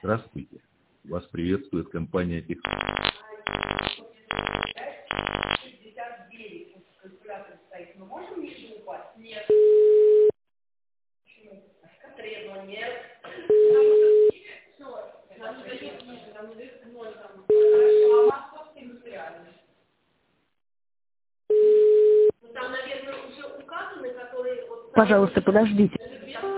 Здравствуйте. Вас приветствует компания Тих. Мы можем ниже упасть? Нет. Почему? Требования. Пожалуйста, подождите.